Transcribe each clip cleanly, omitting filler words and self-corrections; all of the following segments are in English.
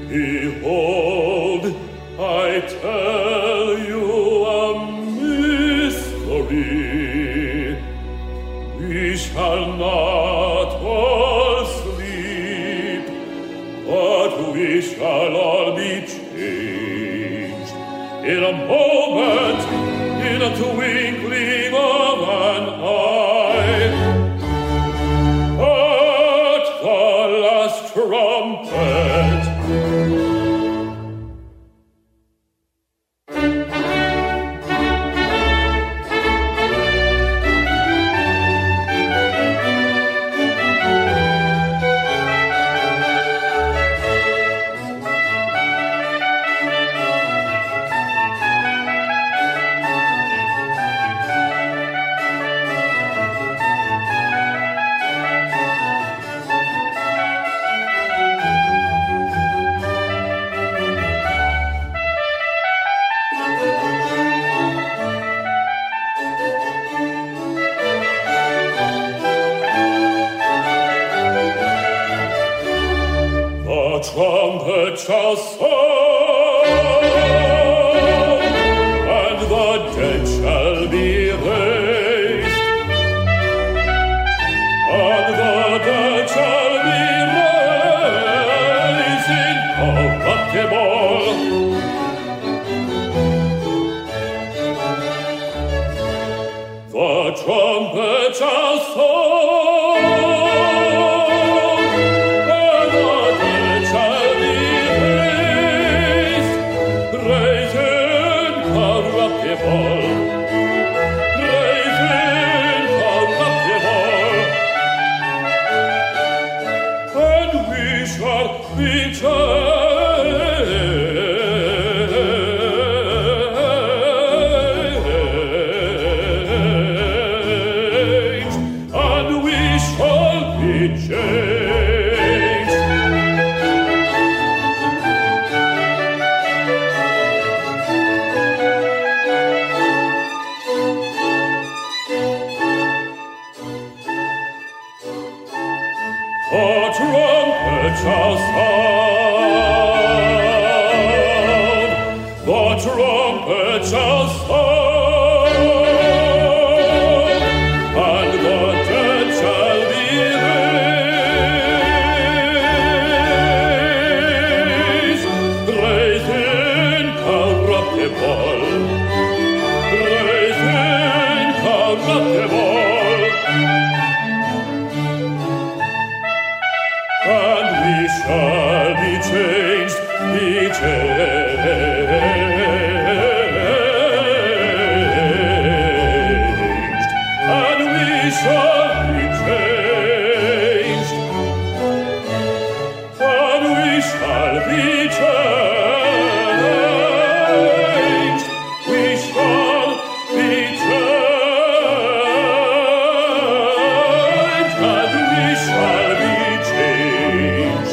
Behold, I tell you a mystery. We shall not all sleep, but we shall all be changed. In a moment, in a twinkling of an eye, at the last trumpet. The trumpet shall sound, and the dead shall be raised, and the dead shall be raised incorruptible. The trumpet shall sound, and we shall be changed, and we shall be changed. The trumpet shall sound, the trumpet shall sound, and the dead shall be raised incorruptible, raised incorruptible. And we shall be changed, and we shall be changed, and we shall be changed, we shall be changed, and we shall be changed.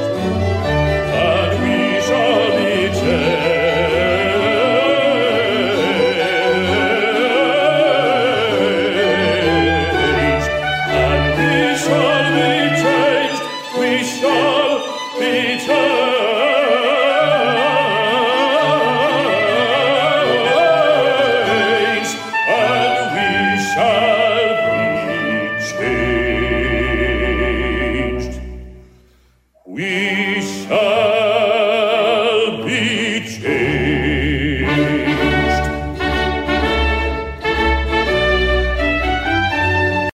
We shall